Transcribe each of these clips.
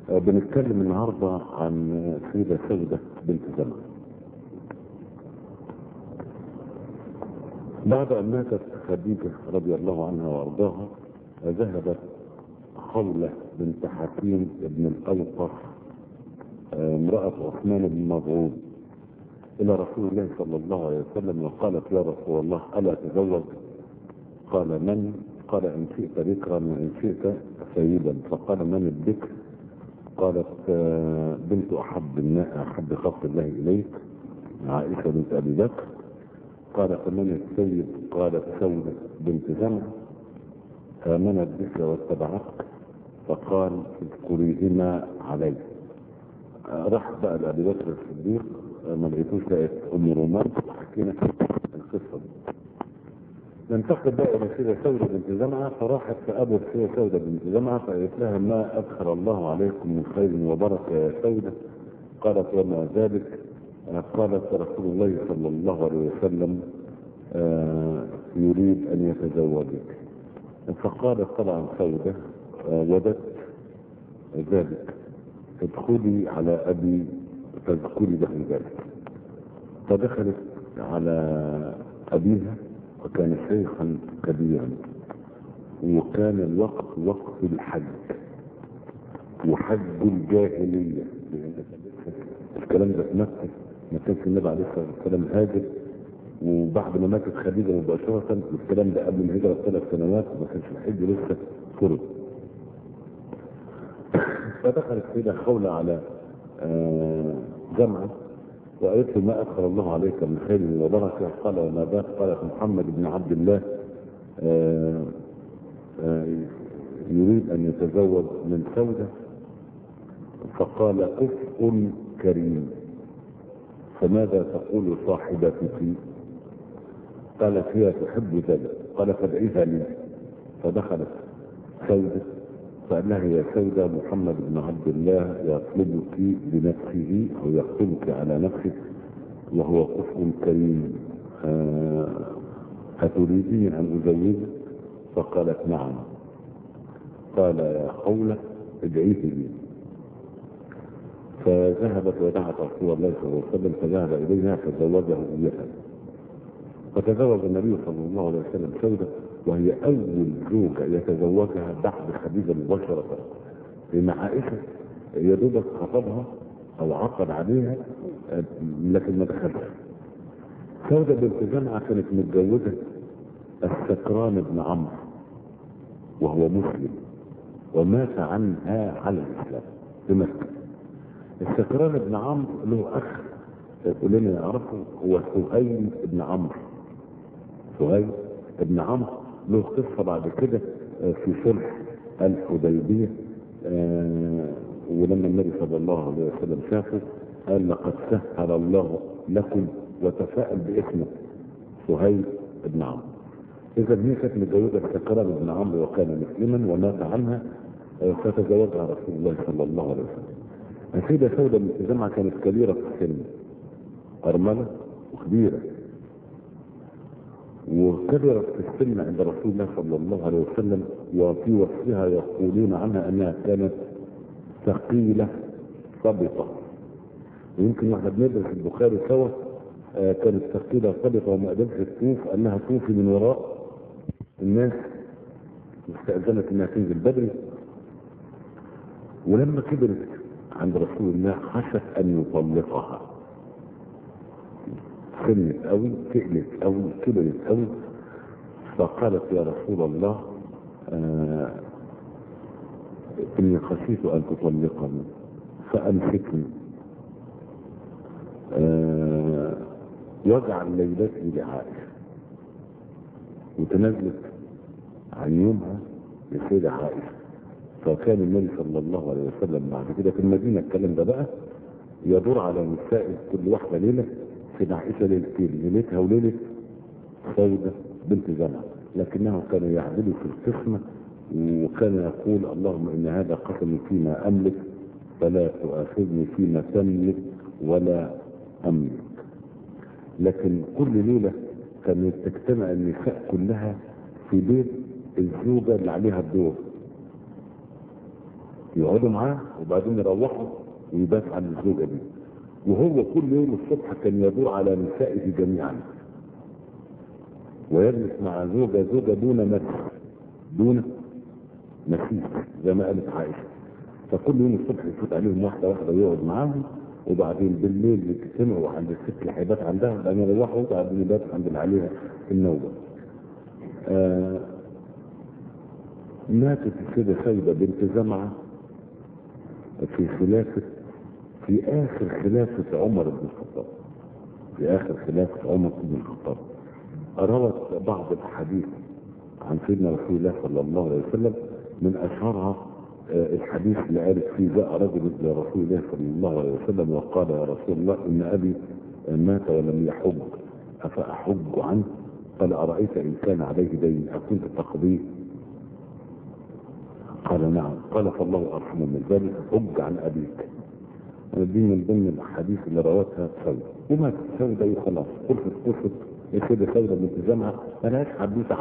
بنتكلم النهارده عن سيدة سودة بنت زمعة. بعد أن ماتت خديجة رضي الله عنها وأرضاها ذهبت خولة بنت حكيم بن الأوقف امرأة عثمان بن مظعون إلى رسول الله صلى الله عليه وسلم وقالت: يا رسول الله ألا أتزوج؟ قال: من؟ قال: إن شئت ذكرا وإن شئت سيدا. فقال: من الذكر؟ قالت: بنت أحب خلق الله إليك، عائشة بنت أبي بكر. قال: فمن السيد؟ قالت: سودة بنت زمعة. آمنت بك واتبعتك. فقال: اذكريهما علي. راح بقى لأبي بكر الصديق، ما لقيتوش، لقيت أم رومان وحكينا القصة دي. ننتقل بقى إلى سيدة سودة بنت زمعة. فراحت فأبت سيدة سودة بنت زمعة فقالت لها: ما أدخل الله عليكم من خير وبركة يا سودة؟ قالت: وما ذلك؟ قالت: رسول الله صلى الله عليه وسلم يريد أن يتزوجك. فقالت طبعا سودة: وددت ذلك، ادخلي على أبي فاذكري له ذلك. فدخلت على أبيها وكان شيخا كبيرا، وكان الوقت وقت الحج وحج الجاهلية، الكلام ده في مكة، ما كانش النبي عليه الصلاة والسلام هاجر، وبعد ما ماتت خديجة مباشرة، الكلام ده قبل الهجرة ب3 سنوات، وما كانش الحج لسه فرض. فدخلت سيدة خولة على جمعة وقالت له: ما أدخل الله عليك من خير وبركة؟ قال: وما ذاك؟ قالت: محمد بن عبد الله يريد أن يتزوج من سودة. فقال: كفء كريم، فماذا تقول صاحبتك؟ قالت: هي تحب ذلك. قال: فادعيها لي. فدخلت سودة فقال لها: يا سودة، محمد بن عبد الله يطلبك بنفسه أو يخطبك على نفسك وهو كفء كريم، أتريدين أن أزوجك؟ فقالت: نعم. قال: يا خولة ادعيه لي. فذهبت ودعت رسول الله صلى الله عليه وسلم فذهب إليها فزوجه إياها. فتزوج النبي صلى الله عليه وسلم سودة، وهي أول زوجة يتزوجها بعد خديجة مباشرة، لأن عائشة يا دوبك خطبها أو عقد عليها لكن ما دخلش. سودة بنت زمعة كانت متجوزة السكران بن عمرو وهو مسلم، ومات عنها على الإسلام في مكة. السكران بن عمرو له أخ كلنا يعرفه، هو سهيل بن عمرو. سهيل بن عمرو له قصة بعد كده في صلح الحديبية، ولما النبي صلى الله عليه وسلم شافه قال: لقد سهل الله لكم، وتفاءل باسمه سهيل بن عمرو. إذا هي كانت متجوزة السكران بن عمرو وكان مسلما ومات عنها، فتزوجها رسول الله صلى الله عليه وسلم. السيدة سودة بنت زمعة كانت كبيرة في السن، أرملة وكبيرة، وكبرت في السن عند رسول الله صلى الله عليه وسلم، وفي وصفها يقولون عنها أنها كانت ثقيلة صبطة. ويمكن واحنا بندرس البخاري سوا كانت ثقيلة صبطة وما قدرتش تطوف، أنها توفي من وراء الناس، واستأذنت أنها تنزل بدري. ولما كبرت عند رسول الله خشت أن يطلقها، سنت قوي، تقلت قوي، كبرت قوي. فقالت: يا رسول الله إني خشيت أن تطلقني فأمسكني واجعل ليلتي لعائشة. وتنزلت عن يومها لسيدة عائشة. فكان النبي صلى الله عليه وسلم بعد كده في المدينة، الكلام ده بقى يدور على نساء كل واحدة ليلة، سيدة عائشة ليلتين، ليلتها وليلة سودة بنت زمعة، لكنهم كانوا يعدلوا في القسمة، وكان يقول: اللهم إن هذا قسم فيما أملك فلا تؤاخذني فيما تملك ولا أملك. لكن كل ليلة كانت تجتمع النساء كلها في بيت الزوجة اللي عليها الدور، يقعدوا معاه وبعدين يروحوا ويبات عن الزوجة دي. وهو كل يوم الصبح كان يدور على نسائه جميعا ويجلس مع زوجة دون مسيس زي ما قالت عائشة. فكل يوم الصبح يفوت عليهم واحدة ويقعد معاهم، وبعدين بالليل يجتمعوا عند الست اللي هيبات عندها، بعدين يروحوا وبعدين يبات عند اللي عليها النوبة. ماتت السيدة سيدة بنت زمعة في آخر خلافة عمر بن الخطاب. روت بعض الأحاديث عن سيدنا رسول الله صلى الله عليه وسلم، من أشهرها الحديث اللي قالت فيه: جاء رجل إلى رسول الله صلى الله عليه وسلم وقال: يا رسول الله إن أبي مات ولم يحج أفأحج عنه؟ قال: أرأيت إن كان عليه دين أكنت تقضيه؟ قال: نعم. قال: فالله أرحم من ذلك، حج عن أبيك. دي من ضمن الأحاديث اللي روتها سودة. وماتت سودة وخلاص، خلصت السيدة سودة بنت زمعة، ملهاش حدوتة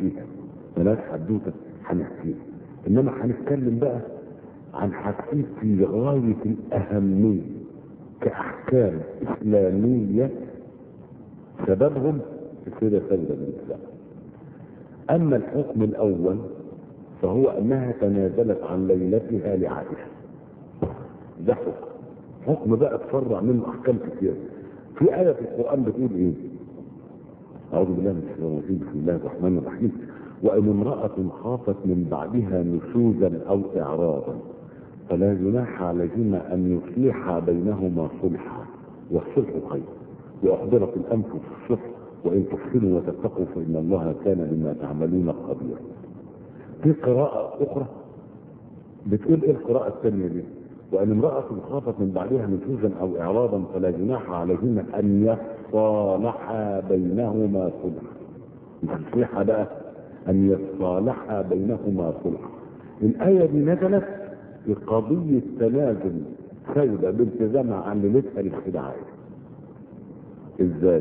هنحكيها. إنما هنتكلم بقى عن حاجتين في غاية الأهمية كأحكام إسلامية سببهم السيدة سودة بنت زمعة. أما الحكم الأول فهو أنها تنازلت عن ليلتها لعائشة. ده حكم بقى تفرع منه أحكام كتير. في آية في القرآن بتقول إيه؟ أعوذ بالله من الشيطان الرجيم، بسم الله الرحمن الرحيم: وإن امرأة خافت من بعدها نشوزا أو إعراضا فلا جناح عليهما أن يصلحا بينهما صلحا والصلح خير وأحضرت الأنفس الصلح وإن تحسنوا وتتقوا فإن الله كان بما تعملون خبيرا. في قراءة أخرى بتقول إيه القراءة الثانية دي؟ وإن امرأة خافت من بعدها نشوزا أو إعراضا فلا جناح عليهما أن يصالحا بينهما صلحا. الصلح بقى أن يصالحا بينهما صلحا. الآية دي نزلت في قضية تنازل سودة بنت زمعة عن ليلتها للخداعية. إزاي؟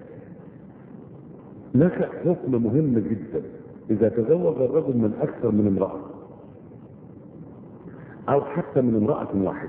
نشأ حكم مهم جدا: إذا تزوج الرجل من أكثر من امرأة أو حتى من امرأة واحدة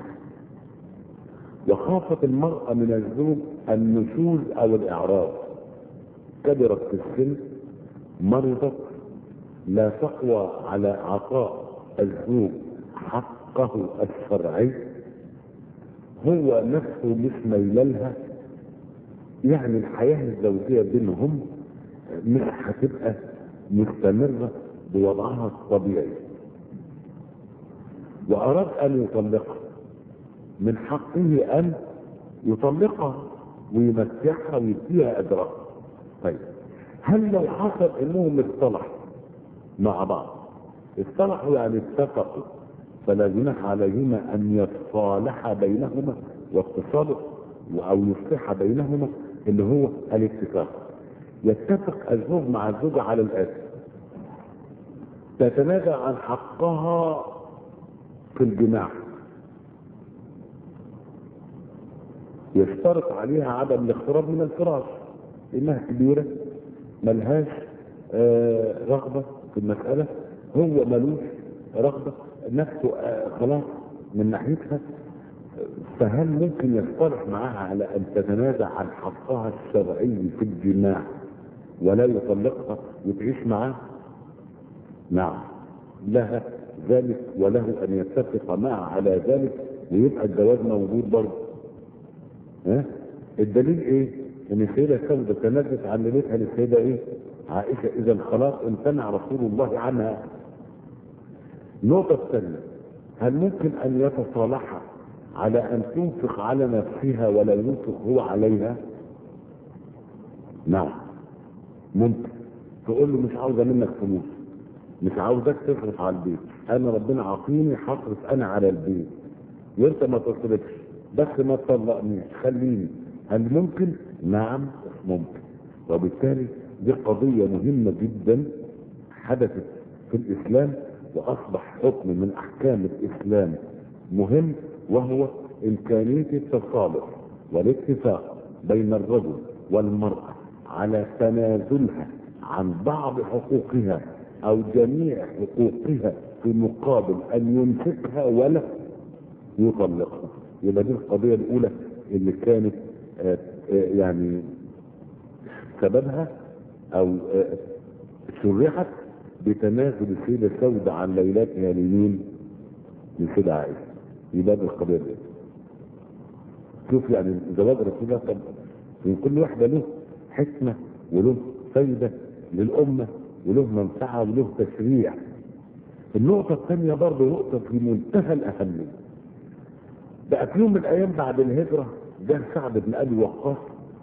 وخافت المرأة من الزوج النشوز أو الإعراض، كبرت في السن، مرضت، لا تقوى على عطاء الزوج حقه الشرعي، هو نفسه مش ميلالها، يعني الحياة الزوجية بينهم مش هتبقى مستمرة بوضعها الطبيعي، وأراد أن يطلقها، من حقه أن يطلقها ويمتعها ويديها أجرها. طيب، هل لو حصل إنهم اصطلحوا مع بعض، اصطلحوا يعني اتفقوا، فلا جناح عليهما أن يتصالحا بينهما، والتصالح أو يصلح بينهما اللي هو الاتفاق. يتفق الزوج مع الزوجة على الآتي: تتنازع عن حقها في الجماع، يشترط عليها عدم الاقتراب من الفراش، انها كبيرة ملهاش رغبة في المسألة، هو ملوش رغبة نفسه خلاص من ناحيتها. فهل ممكن يصطلح معها على ان تتنازع عن حقها الشرعي في الجماع ولا يطلقها وتعيش معاه؟ نعم، لها ذلك وله ان يتفق معها على ذلك ويبقى الجواز موجود برضه. الدليل ايه؟ ان السيدة سودة تنازلت عن ليلتها للسيدة ايه؟ عائشة. اذا خلاص امتنع رسول الله عنها. النقطة الثانية: هل ممكن ان يتصالحا على ان تنفق على نفسها ولا ينفق هو عليها؟ نعم ممكن. تقول له: مش عاوزة منك فلوس، مش عاوزك تصرف على البيت، انا ربنا عاطيني هصرف انا على البيت وانت ما تصرفش، بس ما تطلقنيش، خليني. هل ممكن؟ نعم ممكن. وبالتالي دي قضية مهمة جدا حدثت في الاسلام واصبح حكم من احكام الاسلام مهم، وهو امكانية التصالح والاتفاق بين الرجل والمرأة على تنازلها عن بعض حقوقها او جميع حقوقها في مقابل ان يمسكها ولا يطلقها. يبقى دي القضيه الاولى اللي كانت يعني سببها او شرحت بتنازل السيده سودة عن ليلتها لمين؟ للسيده عائشه. يبقى دي القضيه دي. شوف يعني زواج رسول الله طب من كل واحده له حكمه وله فايده للامه وله منفعه وله تشريع. النقطه الثانيه برضه نقطه في منتهى الاهميه. بقى في يوم من الايام بعد الهجره جه سعد بن ابي وقاص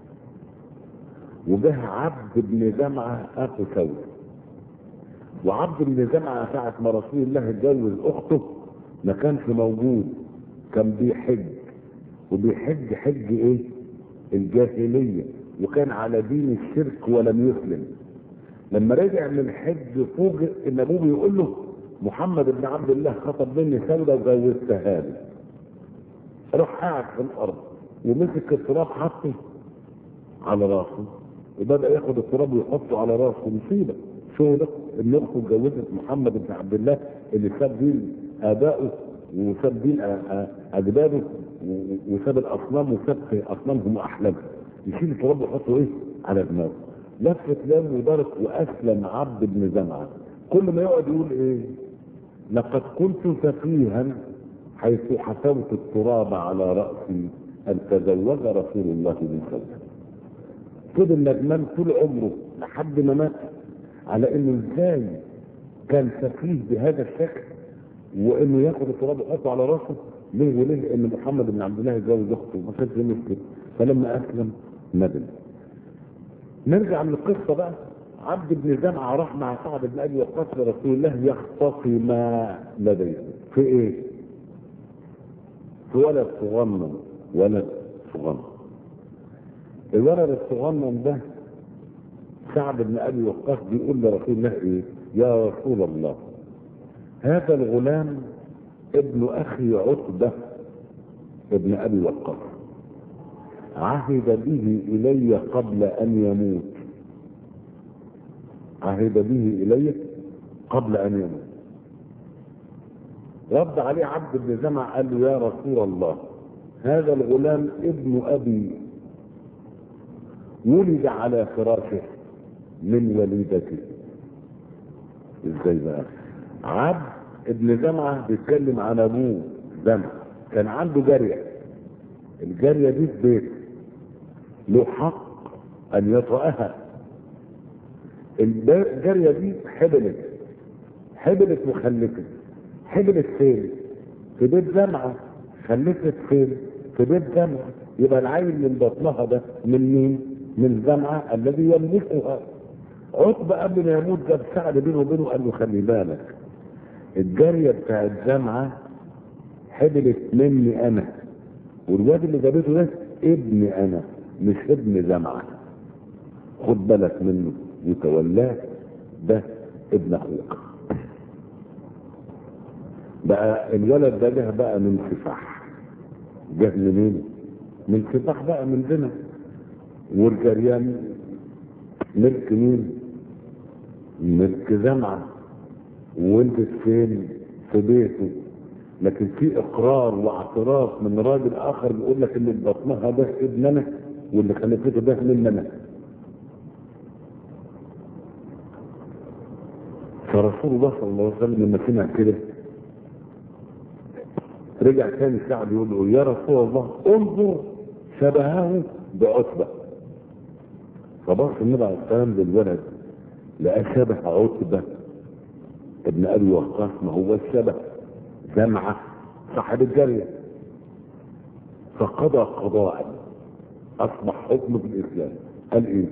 وجه عبد بن جمعه اخو سوده. وعبد بن جمعه ساعه ما رسول الله اتجوز اخته ما كانش موجود، كان بيحج. وبيحج حج ايه؟ الجاهليه، وكان على دين الشرك ولم يسلم. لما رجع من الحج فوجئ ان ابوه بيقول له محمد بن عبد الله خطب مني سوده وجوزتها لي. راح قاعد في الارض ومسك التراب حطه على راسه وبدا ياخد التراب ويحطه على راسه. مصيبه شو ده؟ ان اخته اتجوزت محمد بن عبد الله اللي ساب دين ابائه وساب دين اجداده وساب الاصنام وساب اصنامهم واحلامهم. يشيل التراب ويحطه ايه؟ على دماغه. لفت لام ودارت واسلم عبد بن جمعه. كل ما يقعد يقول ايه؟ لقد كنت سفيها حيث حسوت التراب على راسي ان تزوج رسول الله من سوده. فضل ندمان طول عمره لحد ما مات على انه ازاي كان سفيه بهذا الشكل وانه ياخد التراب ويحطه على راسه. ليه وليه؟ لان محمد بن عبد الله اتجوز اخته ما كانش مشكله. فلما اسلم ندم. نرجع للقصه بقى. عبد بن جمعه راح مع سعد بن ابي وقاص لرسول الله يختصما لديه في ايه؟ في ولد صغنن. ولد صغنن. الولد الصغنن ده سعد بن ابي وقاص بيقول لرسول الله ايه؟ يا رسول الله هذا الغلام ابن اخي عتبه ابن ابي وقاص عهد به الي قبل ان يموت. عهد به الي قبل ان يموت. رد عليه عبد بن جمعه قال له يا رسول الله هذا الغلام ابن ابي ولد على فراشه من وليدته. ازاي بقى؟ عبد ابن جمعه بيتكلم عن ابوه جمعه كان عنده جاريه. الجاريه دي في بيت له حق ان يطأها. الجاريه دي حبلت وخلفت. حبلت فين؟ في بيت جمعه. خلفت فين؟ في بيت جمعه. يبقى العيل من بطنها ده من مين؟ من جمعه الذي يملكها. عتبه قبل ما يموت جاب سعد بينه وبينه قال له خلي بالك الجاريه بتاعت جمعه حبلت مني انا والواد اللي جابته ده ابني انا مش ابن جمعه. خد بالك منه وتولاه ده ابن اخوك. بقى الولد ده جه بقى من سفاح. جه منين؟ من سفاح بقى من زنا. والجريان ملك مين؟ ملك جمعه. وانت فين؟ في بيته. لكن في اقرار واعتراف من راجل اخر بيقول لك ان بطنها ده ابننا واللي خلفته ده مننا. فرسول الله صلى الله عليه وسلم لما سمع كده رجع تاني سعد يقول له يا رسول الله انظر شبهه بعتبه. فبص النبي عليه السلام للولد لقى شبه عتبه ابن ابي وقاص. ما هو الشبه جمعه صاحب الجاريه. فقضى قضاء اصبح حكم في الاسلام. قال ايه؟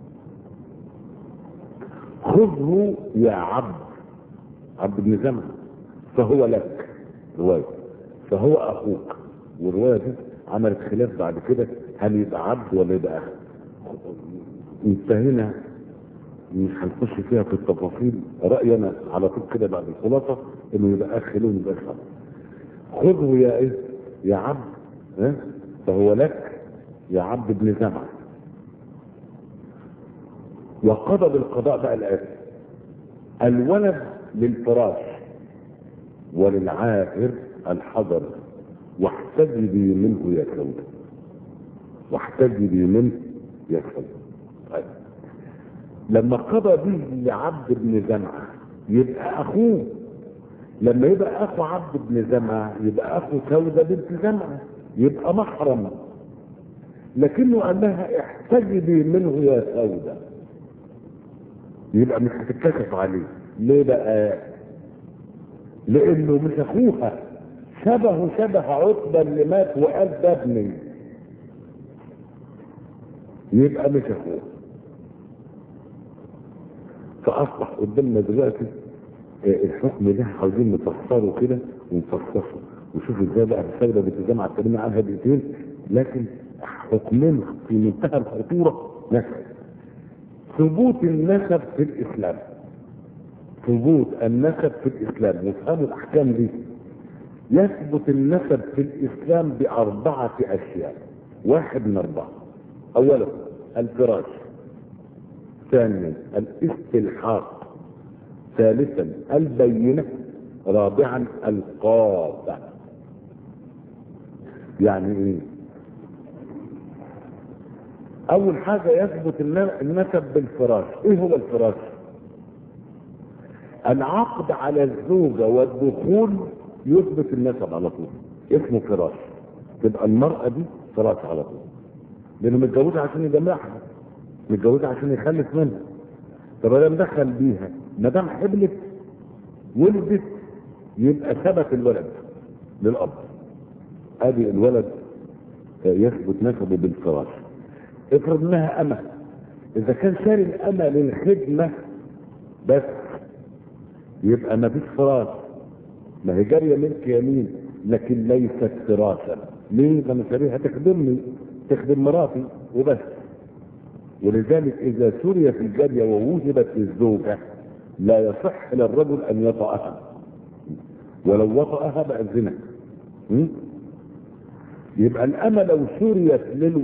خذه يا عبد بن جمعه فهو لك. روايه فهو اخوك. والروايه دي عملت خلاف بعد كده هل يبقى عبد ولا يبقى اخ. انتهينا مش هنخش فيها في التفاصيل. راينا على طول كده بعد الخلاصه انه يبقى اخ له يبقى اخ. خذه يا ايه؟ يا عبد فهو لك يا عبد بن جمعه. وقضى بالقضاء بقى الآتي: الولد للفراش وللعاهر الحذر واحتجبي منه يا سودة، واحتجبي منه يا سودة. طيب. لما قضى به لعبد بن زمعة يبقى اخوه، لما يبقى اخو عبد بن زمعة يبقى اخو سودة بنت زمعة، يبقى محرم. لكنه قال لها احتجبي منه يا سودة، يبقى مش هتتكشف عليه. ليه بقى؟ لانه مش اخوها، شبه عتبة اللي مات وقال ده ابني، يبقى مش اخوها. فاصبح قدامنا دلوقتي الحكم ده عاوزين نفسره كده ونفسره وشوف ازاي بقى السيده بنت زمعة اتكلمنا عنها دقيقتين، لكن حكمين في منتهى الخطوره. نسب، ثبوت النسب في الاسلام، ثبوت النسب في الاسلام، وافهموا الاحكام دي. يثبت النسب في الاسلام باربعه اشياء، واحد من اربعه. اولا الفراش، ثانيا الاستلحاق، ثالثا البينة، رابعا القاطع. يعني ايه؟ اول حاجة يثبت النسب بالفراش. ايه هو الفراش؟ العقد على الزوجة والدخول يثبت النسب على طول، اسمه فراش. تبقى المرأة دي فراش على طول، لانه متجوزها عشان يجمعها، متجوزها عشان يخلف منها. طب انا مدخل بيها، ما دام حبلت ولدت يبقى ثبت الولد للاب. ادي الولد يثبت نسبه بالفراش. افرض انها امه، اذا كان شاري الامه للخدمه بس يبقى ما فيش فراش، ما هي جاريه ملك يمين لكن ليست فراشا. ليه؟ ده انا شاريها تخدمني، تخدم مراتي وبس. ولذلك اذا سري في الجاريه ووهبت للزوجه لا يصح للرجل ان يطأها، ولو وطأها بقى الزنا. يبقى الأمة لو سريت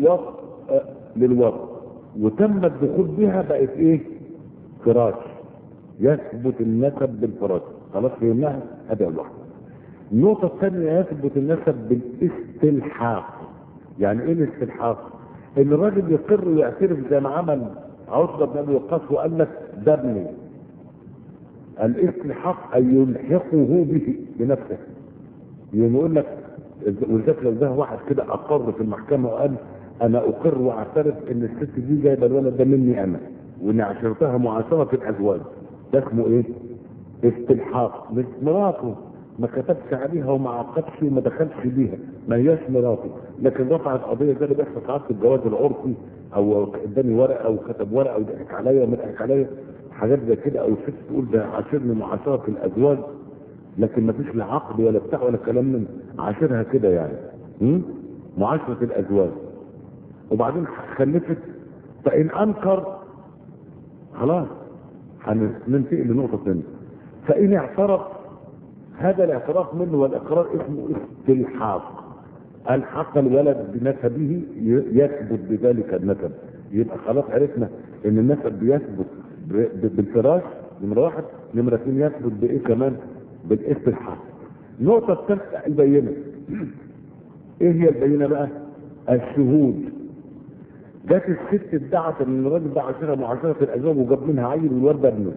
للوطء وتم الدخول بها بقت ايه؟ فراش. يثبت النسب بالفراش. خلاص فهمناها؟ هذا الواحد. النقطة الثانية يثبت النسب بالاستلحاق. يعني ايه الاستلحاق؟ ان الراجل يقر ويعترف زي ما عمل عتبة بن ابي وقاص وقال لك ده ابني. الاستلحاق ان يلحقه به بنفسه. يعني يقول لك، ولذلك لو ده واحد كده اقر في المحكمة وقال انا اقر واعترف ان الست دي جايبه الولد ده مني انا واني عاشرتها معاشرة الازواج، ده اسمه ايه؟ استلحاق. مش مراته، ما كتبش عليها وما عقدش وما دخلش بيها، ما هياش مراته، لكن رفعت قضيه زي اللي بيحصل ساعات في الجواز العرفي، او اداني ورقه او كتب ورقه وضحك عليا وما ضحك عليا، حاجات زي كده، او الست تقول ده عاشرني معاشره الازواج لكن ما فيش لا عقد ولا بتاع ولا كلام من عاشرها كده يعني. معاشره الازواج. وبعدين خلفت، فان انكر خلاص هننتقل لنقطه ثانيه. فان اعترف، هذا الاعتراف منه والاقرار اسمه استلحاق. الحق الولد بنسبه يثبت بذلك النسب. يبقى خلاص عرفنا ان النسب بيثبت بالفراش نمره واحد. نمره اثنين يثبت بايه كمان؟ بالاستلحاق. النقطه الثالثه البينه. ايه هي البينه بقى؟ الشهود. جت الست ادعت ان الراجل ده عاشرها معاشره الازواج وجاب منها عيل والولد ابنه،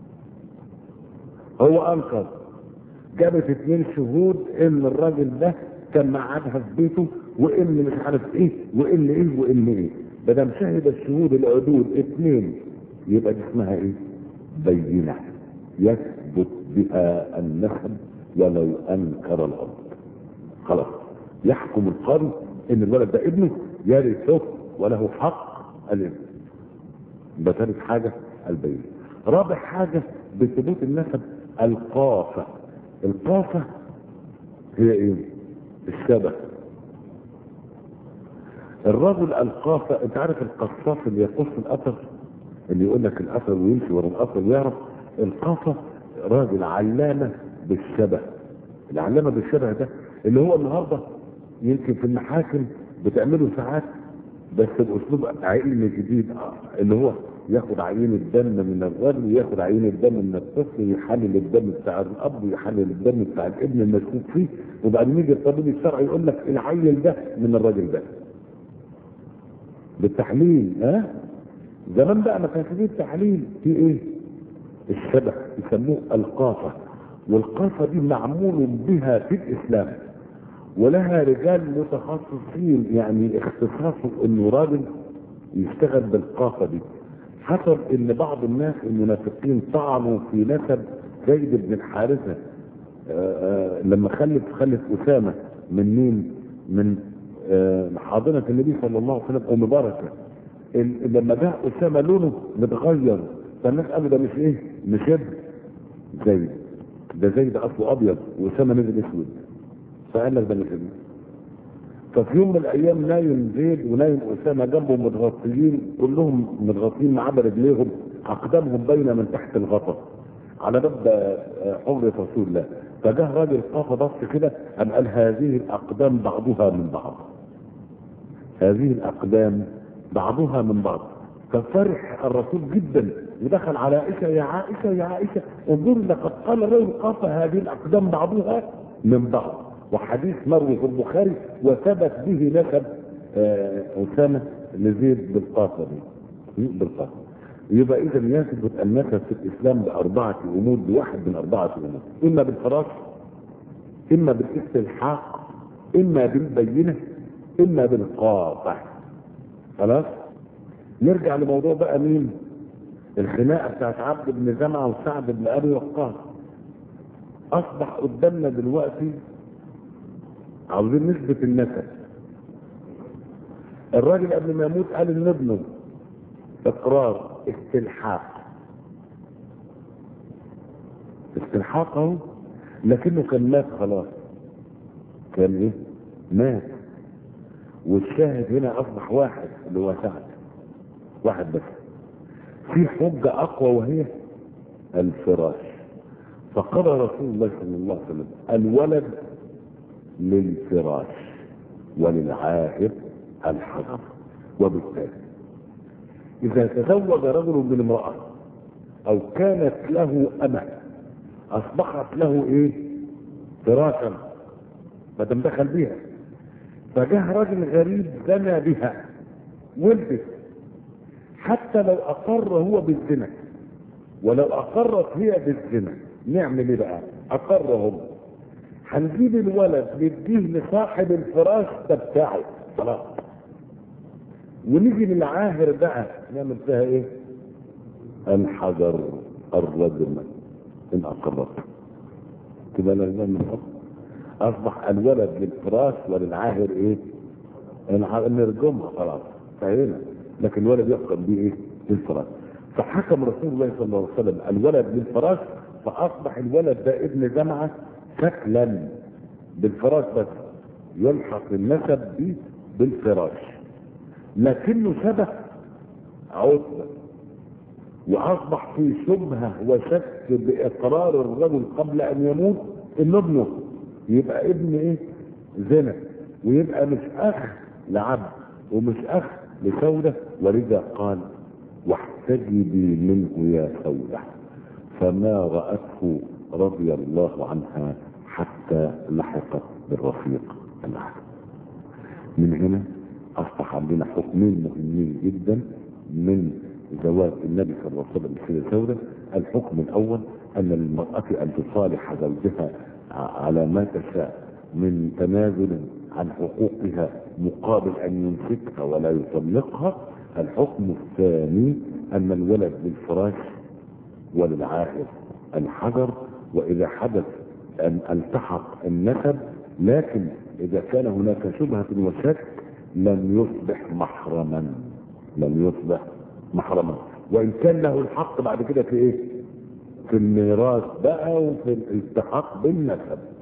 هو انكر. جابت 2 شهود ان الراجل ده كان مقعدها في بيته وان مش عارف ايه وان ايه وان ايه. بدل شهد الشهود العدود 2 يبقى دي اسمها ايه؟ بينه يثبت بها النسب ولو انكر الاب. خلاص يحكم القاضي ان الولد ده ابنه يرثه وله حق الابن. ده ثالث حاجه البينه. رابع حاجه بثبوت النسب القافه. القافة هي ايه؟ الشبه. الرجل القافة، انت عارف القصاص اللي يقص الاثر، اللي يقول لك الاثر ويمشي ورا الاثر ويعرف. القافة راجل علامة بالشبه. العلامة بالشبه ده اللي هو النهاردة يمكن في المحاكم بتعمله ساعات بس باسلوب علمي جديد، اللي هو ياخد عينة دم من الرجل وياخد عينة دم من الطفل ويحلل الدم بتاع الاب ويحلل الدم بتاع الابن المشكوك فيه، وبعدين يجي الطبيب الشرعي يقول لك العيل ده من الراجل ده بالتحليل. زمان بقى ما كانش فيه التحليل، في ايه؟ الشبه، يسموه القافة، والقافة دي معمول بها في الاسلام، ولها رجال متخصصين يعني اختصاصه انه راجل يشتغل بالقافة دي. حصل ان بعض الناس المنافقين طعنوا في نسب زيد بن الحارثة لما خلف اسامة من مين؟ من حاضنة النبي صلى الله عليه وسلم ام بركة. لما جاء اسامة لونه متغير، فالناس قالوا ده مش ايه؟ مش ابن زيد، ده زيد اصله ابيض واسامة نزل اسود، فقال لك ده مش ابن. ففي يوم من الايام نايم زيد ونايم اسامه جنبهم متغطيين، كلهم متغطيين ما عدا رجليهم، اقدامهم باينه من تحت الغطا على باب حجره رسول الله. فجاه راجل قاف بص كده قال هذه الاقدام بعضها من بعض، هذه الاقدام بعضها من بعض. ففرح الرسول جدا ودخل على عائشه، يا عائشه يا عائشه انظري لقد قال الرجل قاف هذه الاقدام بعضها من بعض. وحديث مروي في البخاري وثبت به نسب اسامه لزيد بالقافه دي بالقافه. يبقى اذا يثبت النسب في الاسلام باربعه امور، بواحد من اربعه امور: اما بالفراش، اما بالاستلحاق، اما بالبينه، اما بالقاطع. خلاص؟ نرجع لموضوع بقى مين؟ الخناقه بتاعت عبد بن زمعه وسعد بن ابي وقاص. اصبح قدامنا دلوقتي عاوزين نثبت النسب. الراجل قبل ما يموت قال ان ابنه اقرار استلحاق، استلحاق اهو، لكنه كان مات خلاص، كان ايه؟ مات. والشاهد هنا اصبح واحد اللي هو سعد، واحد بس. في حجة اقوى وهي الفراش. فقال رسول الله صلى الله عليه وسلم الولد للفراش وللعاهر الحجر. وبالتالي اذا تزوج رجل من امرأة او كانت له امة اصبحت له ايه؟ فراشا، ما دام دخل بيها. فجاء راجل غريب زنى بها ولدت، حتى لو اقر هو بالزنا ولو اقرت هي بالزنا، نعمل ايه بقى؟ اقرهم، هنجيب الولد نديه لصاحب الفراش ده بتاعه خلاص، ونيجي للعاهر بقى نعمل فيها ايه؟ الحجر الرجم ان اقرت. كده لازم نحط اصبح الولد للفراش وللعاهر ايه؟ نرجمها خلاص فهنا، لكن الولد يحكم بيه ايه؟ للفراش. فحكم رسول الله صلى الله عليه وسلم الولد للفراش، فاصبح الولد ده ابن جمعه شكلا بالفراش بس، يلحق النسب به بالفراش، لكنه شبه عتبه، واصبح في شبهه وشك باقرار الرجل قبل ان يموت ان ابنه يبقى ابن ايه؟ زنا، ويبقى مش اخ لعبد ومش اخ لسوده. ولذا قال واحتجبي منه يا سوده، فما رأته رضي الله عنها حتى لحقت بالرفيق الأعلى. من هنا اصبح عندنا حكمين مهمين جدا من زواج النبي صلى الله عليه وسلم بسيدة سودة. الحكم الاول ان للمرأة ان تصالح زوجها على ما تشاء من تنازل عن حقوقها مقابل ان يمسكها ولا يطلقها. الحكم الثاني ان الولد للفراش وللعاهر الحجر، واذا حدث ان التحق النسب، لكن اذا كان هناك شبهة وشك لم يصبح محرما، لم يصبح محرما، وان كان له الحق بعد كده في ايه؟ في الميراث بقى وفي الالتحاق بالنسب.